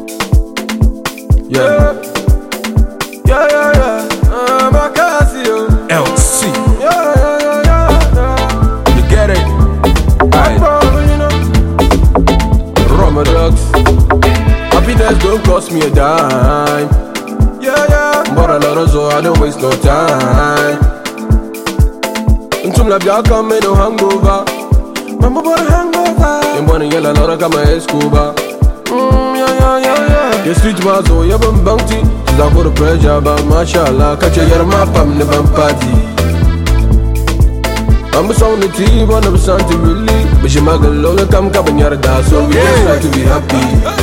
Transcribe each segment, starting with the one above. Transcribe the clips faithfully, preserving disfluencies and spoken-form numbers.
Yeah, yeah, yeah, yeah. I'm a Casio. L C. Yeah, yeah, yeah, yeah, yeah. You get it? I'm falling, you know. Roma drugs. Happiness don't cost me a dime. Yeah, yeah. But a lot of so I don't waste no time. Until I come me no hangover. Mama boy hangover. You wanna yell a lot of come a scuba. Mm, yeah, yeah, yeah, yeah. The street was all your bounty. She's a good pressure, but mashallah, catch your map, I'm the party. I'm a sound the team, one of something really. But she mag a lola come come in your dance, so we just try to be happy.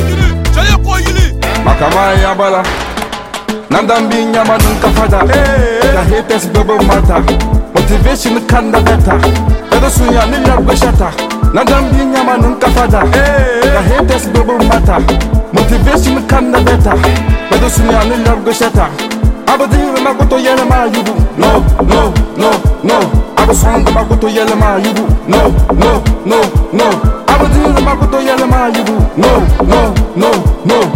Makamaya bala. Nandambi nyama nunca fada. The haters bubble matter. Motivation kanda beta. Edo suya ninya beshata. Nandambi nyama nunca fada. The haters bubble matter. Motivation kanda beta. Edo suya ninya beshata. Abadi makoto yele ma yubu. No, no, no, no. Abo songa makoto yele ma yubu. No, no, no, no. Abadi makoto yele ma yubu. No, no, no, no.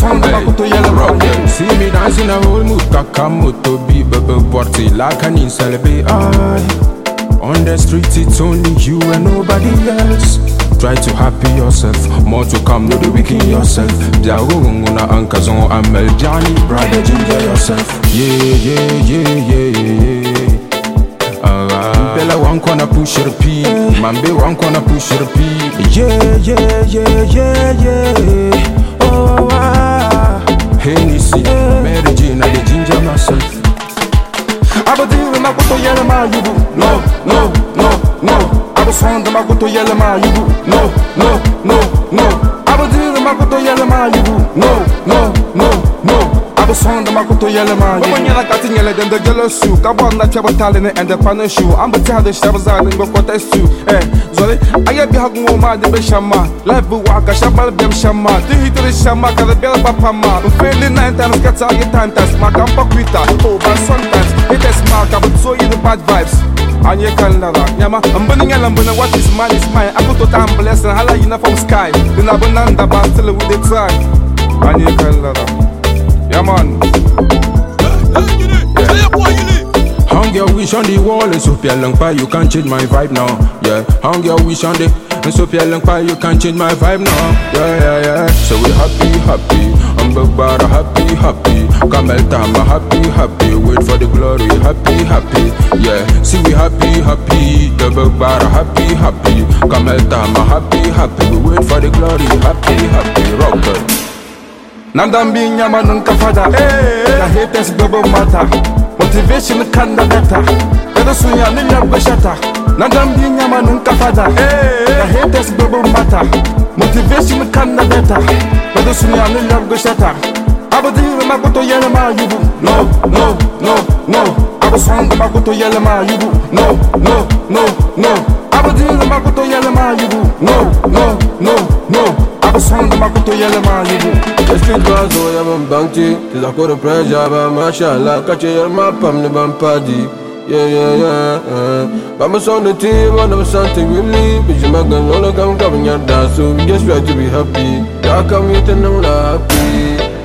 See me dancing a whole mood, Kakamoto be bubble party like an incelebe. I on the street it's only you and nobody else. Try to happy yourself, more to come, no the weak in yourself. Diagona Ankazon Amel Johnny, brother ginger yourself. Yeah, yeah, yeah, yeah, yeah. Uh, Bella one corner push your P, Mambe one corner push your P. Yeah, yeah, yeah, yeah, yeah. Oh, ah. Hennessy, Mary Jane, I the ginger myself. Abadi makoto yele ma yubu. No, no, no, no. Abo songa makoto yele ma yubu. No, no, no, no. Abadi makoto yele ma yubu. No, no, no, no. Abo songa makoto yele ma yubu. When you're cutting yele then the yellow shoe. Kabon na chaba talent and the panel shoe. I'm the tired shabazan and go contest too. Eh, Zoli, I have been hugging my the beshama. Life will walk a shabal dem shama. The hit of the shama, cause the bell papa. I'm failing nine times, got all your time test. My campa quita, oh, but sometimes it is mark, but so you the bad vibes. And you can love Yama, I'm burning and I'm burning what is mine is mine. I put to time blessed and holla enough from sky. Then I'm banana, but still with the try. And you can love Yaman. Hang your wish on the wall, and so Pialanpa, you can't change my vibe now. Yeah, hang your wish on the, and so Pialanpa, you can't change my vibe now. Yeah, yeah, yeah. So we happy, happy. I'm Bagbara, happy, happy. Kamel Tama, happy, happy. Wait for the glory, happy, happy. Yeah, see we happy, happy. The Bagbara, happy, happy. Kamel Tama, happy, happy. We wait for the glory, happy, happy. Rock it. Nandambi nyama nunca fada. The haters bubble matter. Motivation kanda beta. Edo suya ninya beshata. Nandambi nyama nunca fada. The haters bubble matter. Motivation kanda beta. Edo suya ninya beshata. Abadi makoto yele ma yubu. No, no, no, no. Abo songa makoto yele ma yubu. No, no, no, no. Abadi makoto yele ma yubu. No, no, no, no. Abo songa makoto yele ma yubu. The street was all your bounty. She's a good pressure, but mashallah, catch your map, I'm the party. Yeah, yeah, yeah, yeah. But my son the team, one of something really. But you mag no come come in your dance, so we just try to be happy. How come you to know that happy?